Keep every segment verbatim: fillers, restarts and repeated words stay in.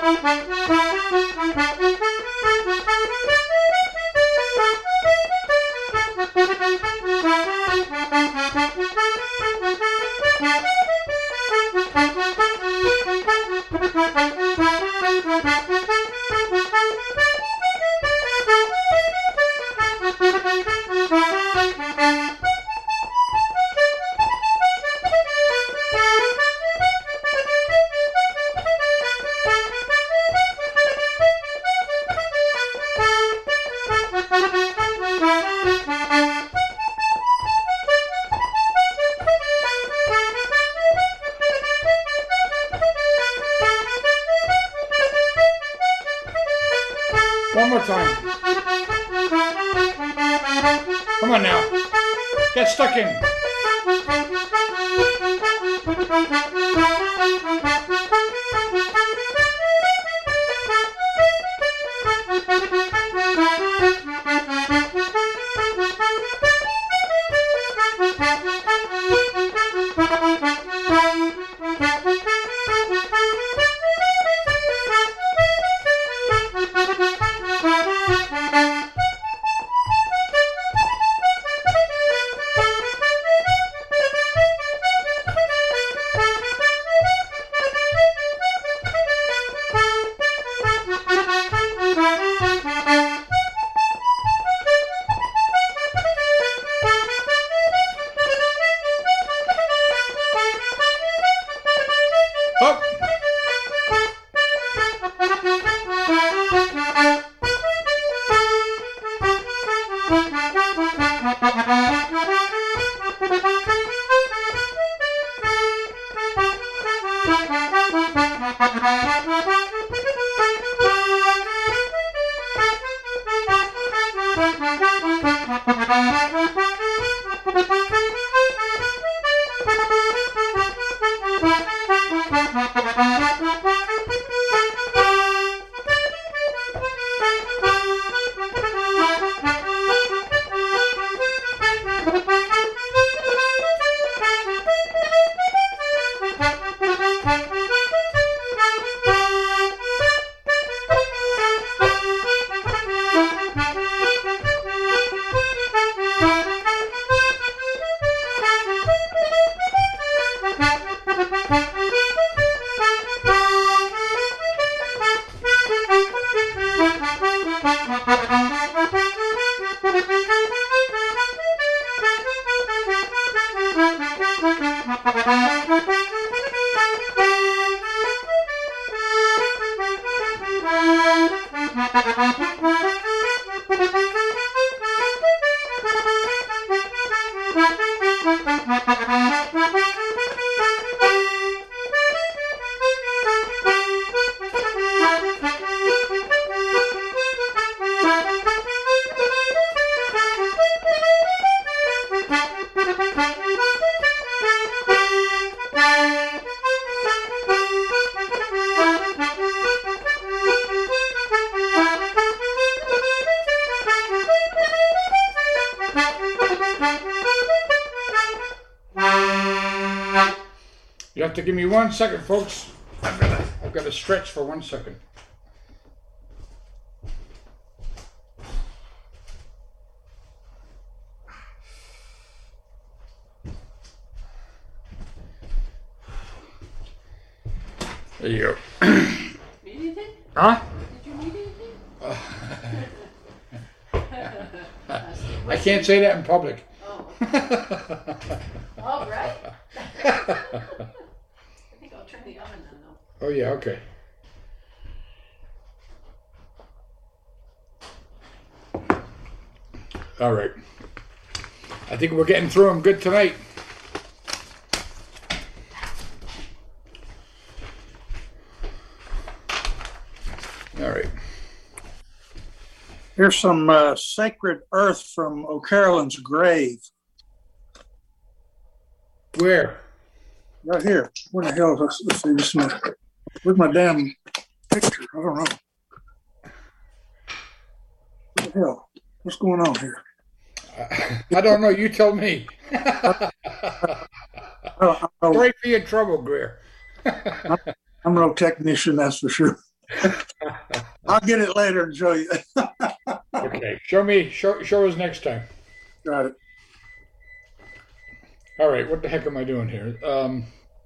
One more time. Come on now. Get stuck in. Up. You have to give me one second, folks. I've got to, I've got to stretch for one second. There you go. Need anything? Huh? Did you need anything? I can't say that in public. Oh. All right. I think I'll turn the oven on though. Oh yeah, okay. All right. I think we're getting through them good tonight. All right. Here's some uh, sacred earth from O'Carolyn's grave. Where? Right here. Where the hell? Let's, let's see. This my, where's my damn picture? I don't know. What the hell? What's going on here? I don't know. You tell me. I don't, I don't, Sorry for your trouble, Greer. I'm no technician, that's for sure. I'll get it later and show you. Okay, show me, show, show us next time. Got it. All right, what the heck am I doing here? Um,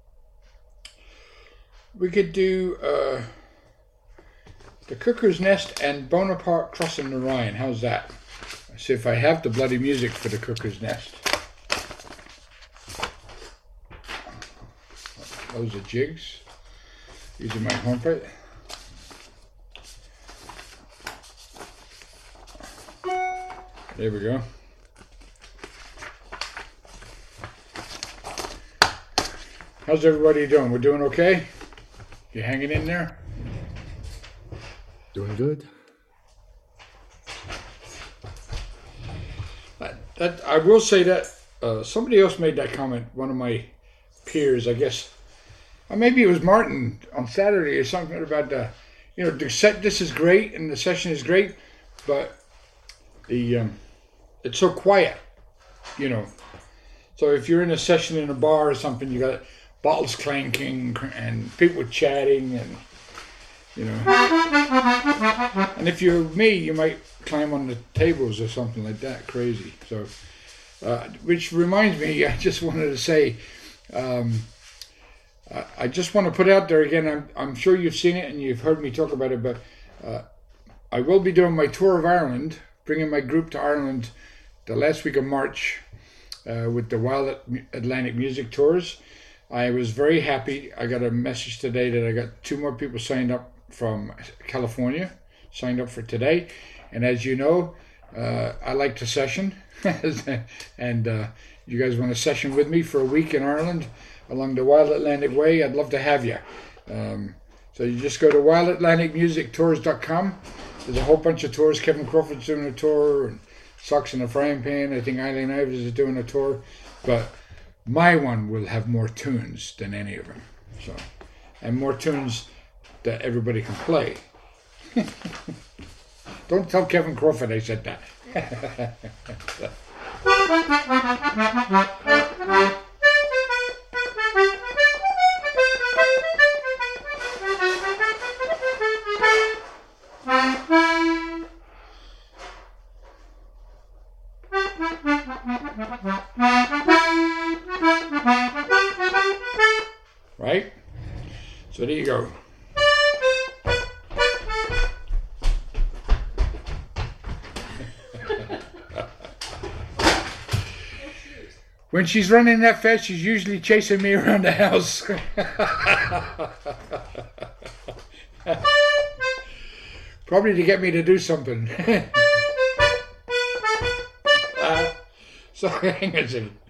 we could do uh, the Cuckoo's Nest and Bonaparte crossing the Rhine. How's that? Let's see if I have the bloody music for the Cuckoo's Nest. Those are jigs. These are my trumpet. There we go. How's everybody doing? We're doing okay? You hanging in there? Doing good. That, that I will say that uh, somebody else made that comment. One of my peers, I guess, or maybe it was Martin on Saturday or something about the, you know, the set. This is great and the session is great, but the um, it's so quiet, you know. So if you're in a session in a bar or something, you got bottles clanking and people chatting and, you know. And if you're me, you might climb on the tables or something like that, crazy. So, uh, which reminds me, I just wanted to say, um, I, I just want to put out there again, I'm, I'm sure you've seen it and you've heard me talk about it, but uh, I will be doing my tour of Ireland, bringing my group to Ireland the last week of March uh, with the Wild Atlantic Music Tours. I was very happy. I got a message today that I got two more people signed up from California, signed up for today. And as you know, uh, I like to session. and uh, you guys want to session with me for a week in Ireland along the Wild Atlantic Way, I'd love to have you. Um, so you just go to wild atlantic music tours dot com. There's a whole bunch of tours. Kevin Crawford's doing a tour, and Socks in a Frying Pan. I think Eileen Ivers is doing a tour. But my one will have more tunes than any of them. So, and more tunes that everybody can play. Don't tell Kevin Crawford I said that. Right? So there you go. When she's running that fast, she's usually chasing me around the house. Probably to get me to do something. uh, so hang on a second.